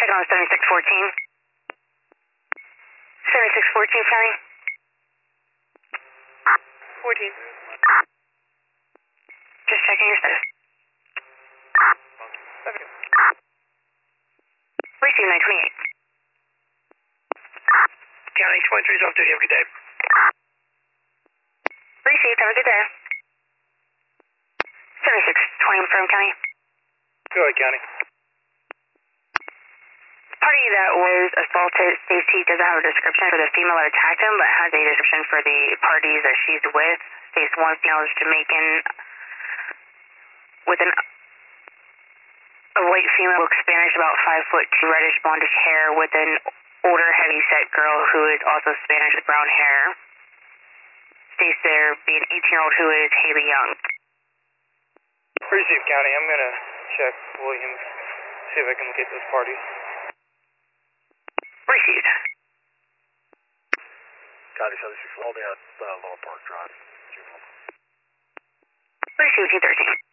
Second on 7614. 7614, County. 14. Just checking your status. Okay. Receive 928. County 23 is off duty. Have a good day. Received, have a good day. 7620 from County. Go ahead, County. Party that was assaulted, Stacy doesn't have a description for the female that attacked him, but has a description for the parties that she's with. States one female is Jamaican with a white female, looks Spanish, about 5'2", reddish blondish hair, with an older heavy-set girl who is also Spanish with brown hair. States there be an 18-year-old who is Haley Young. Receive, County. I'm going to check Williams, see if I can locate those parties. Received. County 76, all day on Lower Park Drive. Received, 213.